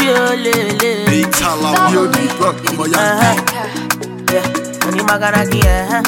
Itala, yo, the rock, come on, yeah. Yeah, money magaraki, yeah.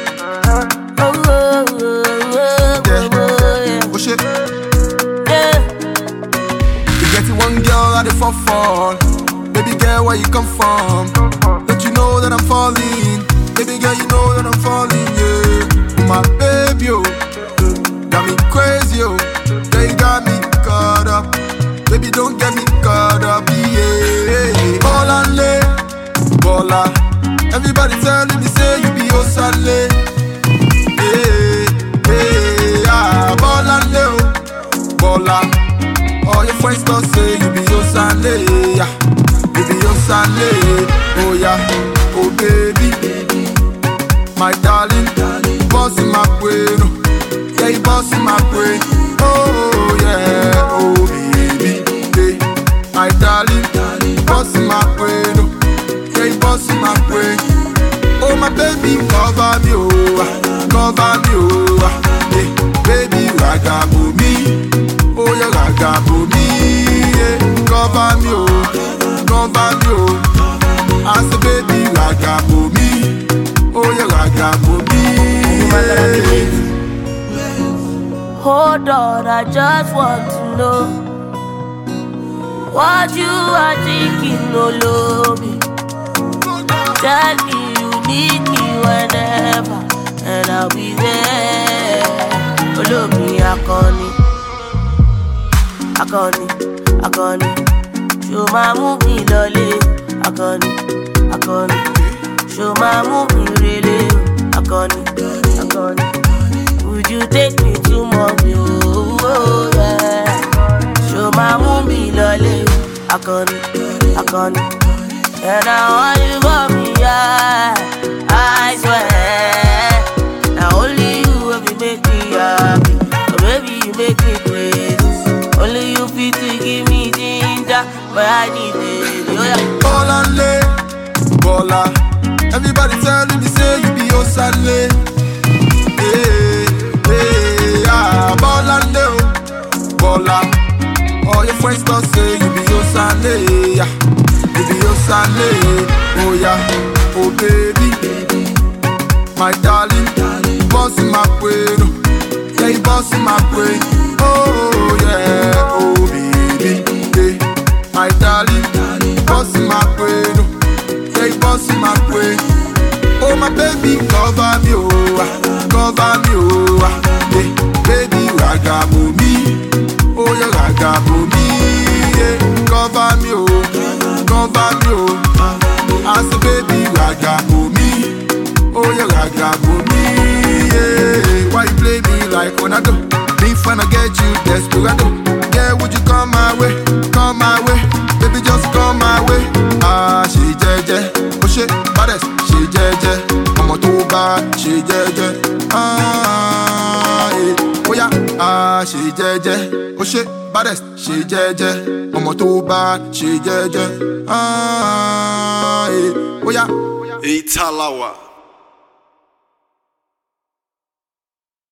Push it. Yeah. You get one girl at the fall. Baby girl, where you come from? Don't you know that I'm falling? Baby girl, you know that I'm falling, yeah. My baby, oh, got me crazy, oh. Yeah, you got me caught up. Baby, don't get me caught up, yeah. Baller. Everybody telling me say you be Osale. Baller. All your friends don't say you be Osale, yeah. You be Osale, oh yeah, oh baby, my darling, boss in my brain, yeah, you boss in my brain, oh yeah, oh baby, hey, my darling, boss in my brain, yeah, you boss in my brain, oh my baby, cover me, hey, baby, ragabo me, oh yeah, ragabo me, yeah, cover me, I say baby, ragabo me, oh yeah, ragabo me. Hold on, I just want to know what you are thinking, no love me. Tell me you need me whenever, and I'll be there. Follow me, Akoni. Show my movie, lolly. Akoni. Show my movie, really. Akoni. Would you take me to mommy? Oh, yeah. Show my movie, lolly. Akoni. And I want you for me, yeah. I swear. Now only you will make me happy. So baby, you make me crazy. Only you fit to give me ginger, but I need it. Oh, yeah. Baller. Everybody telling me say you be Osale. Baller. All your friends don't say you be Osale, yeah. You be Osale, oh yeah, oh baby, my darling, boss in my brain, yeah, you boss in my brain, oh yeah, oh baby, hey, my darling, boss in my brain, yeah, you boss in my brain, oh my baby, cover me, hey, baby, ragabo me, oh yeah, ragabo me, yeah, cover me, I say baby, ragabo me, oh yeah, ragabo me, yeah. Why you play me like Ronaldo? Me when I get you desperado. Yeah, would you come my way, baby, just come my way. She jeje, oh shit, baddest, she jeje, I'm too bad, she jeje, yeah. Oh yeah, she jeje, oh shit, baddest, she jeje, I'm too bad, she jeje, yeah. Oh yeah, Italawa.